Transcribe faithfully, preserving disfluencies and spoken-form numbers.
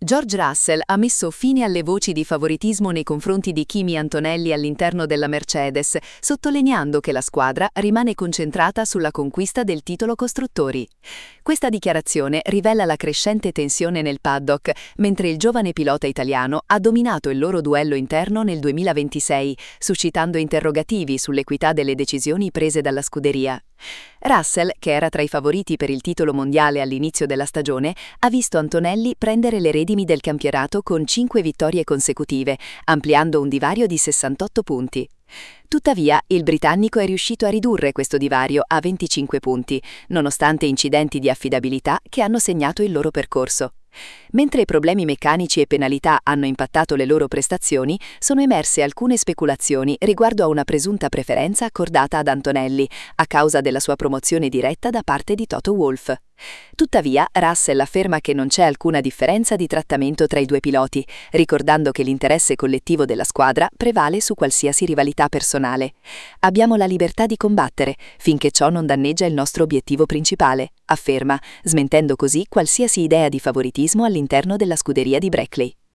George Russell ha messo fine alle voci di favoritismo nei confronti di Kimi Antonelli all'interno della Mercedes, sottolineando che la squadra rimane concentrata sulla conquista del titolo costruttori. Questa dichiarazione rivela la crescente tensione nel paddock, mentre il giovane pilota italiano ha dominato il loro duello interno nel duemilaventisei, suscitando interrogativi sull'equità delle decisioni prese dalla scuderia. Russell, che era tra i favoriti per il titolo mondiale all'inizio della stagione, ha visto Antonelli prendere le redini del campionato con cinque vittorie consecutive, ampliando un divario di sessantotto punti. Tuttavia, il britannico è riuscito a ridurre questo divario a venticinque punti, nonostante incidenti di affidabilità che hanno segnato il loro percorso. Mentre problemi meccanici e penalità hanno impattato le loro prestazioni, sono emerse alcune speculazioni riguardo a una presunta preferenza accordata ad Antonelli, a causa della sua promozione diretta da parte di Toto Wolff. Tuttavia, Russell afferma che non c'è alcuna differenza di trattamento tra i due piloti, ricordando che l'interesse collettivo della squadra prevale su qualsiasi rivalità personale. Abbiamo la libertà di combattere, finché ciò non danneggia il nostro obiettivo principale, afferma, smentendo così qualsiasi idea di favoritismo all'interno della scuderia di Brackley.